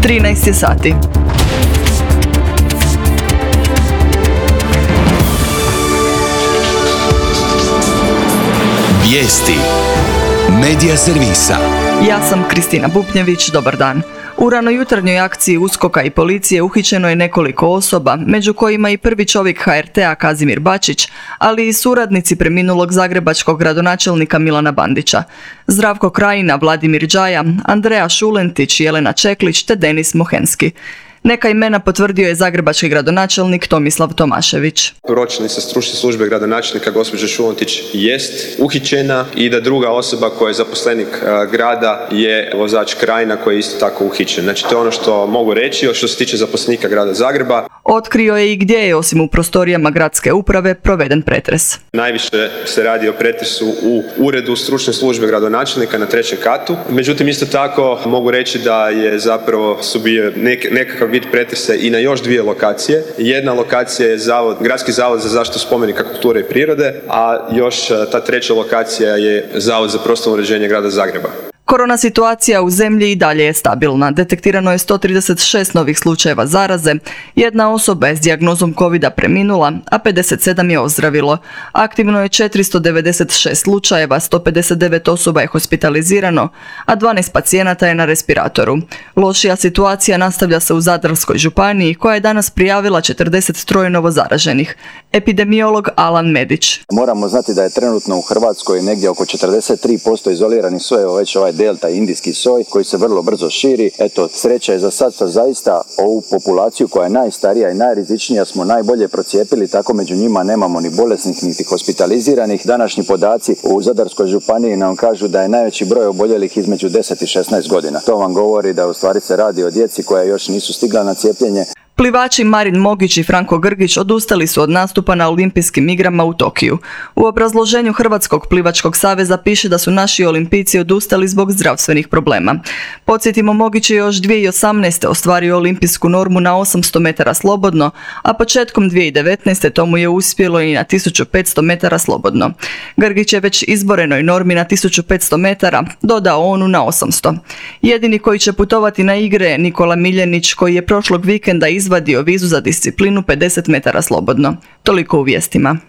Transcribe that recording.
13 je sati. Vijesti Medija servisa. Ja sam Kristina Bupnjević, dobar dan. U ranojutarnjoj akciji USKOK-a i policije uhićeno je nekoliko osoba, među kojima i prvi čovjek HRT-a Kazimir Bačić, ali i suradnici preminulog zagrebačkog gradonačelnika Milana Bandića. Zdravko Krajina, Vladimir Đaja, Andreja Šulentić, Jelena Čeklić te Denis Mohenski. Neka imena potvrdio je zagrebački gradonačelnik Tomislav Tomašević. Pročelnica stručne službe gradonačelnika gospođa Šulentić jest uhićena i da druga osoba koja je zaposlenik grada je vozač Krajina koji je isto tako uhićen. Znači to je ono što mogu reći što se tiče zaposlenika grada Zagreba. Otkrio je i gdje je osim u prostorijama gradske uprave proveden pretres. Najviše se radi o pretresu u uredu stručne službe gradonačelnika na 3. katu. Međutim, isto tako mogu reći da je zapravo su bio nekakav vid pretresa i na još 2 lokacije. Jedna lokacija je Gradski zavod za zaštitu spomenika kulture i prirode, a još ta 3. lokacija je Zavod za prostorno uređenje grada Zagreba. Korona situacija u zemlji i dalje je stabilna. Detektirano je 136 novih slučajeva zaraze, jedna osoba je s dijagnozom covida preminula, a 57 je ozdravilo. Aktivno je 496 slučajeva, 159 osoba je hospitalizirano, a 12 pacijenata je na respiratoru. Lošija situacija nastavlja se u Zadarskoj županiji, koja je danas prijavila 43 novozaraženih. Epidemiolog Alan Medić. Moramo znati da je trenutno u Hrvatskoj negdje oko 43% izoliranih sojeva, već ovaj delta indijski soj koji se vrlo brzo širi. Eto, sreća je za sad što zaista ovu populaciju koja je najstarija i najrizičnija smo najbolje procijepili, tako među njima nemamo ni bolesnih niti hospitaliziranih. Današnji podaci u Zadarskoj županiji nam kažu da je najveći broj oboljelih između 10 i 16 godina. To vam govori da u stvari se radi o djeci koja još nisu stigla na cijepljenje. Plivači Marin Mogić i Franko Grgić odustali su od nastupa na Olimpijskim igrama u Tokiju. U obrazloženju Hrvatskog plivačkog saveza piše da su naši olimpijci odustali zbog zdravstvenih problema. Podsjetimo, Mogić je još 2018. ostvario olimpijsku normu na 800 metara slobodno, a početkom 2019. tomu je uspjelo i na 1500 metara slobodno. Grgić je već izborenoj normi na 1500 metara dodao onu na 800. Jedini koji će putovati na igre je Nikola Miljenić, koji je prošlog vikenda izvadio vizu za disciplinu 50 metara slobodno. Toliko u vijestima.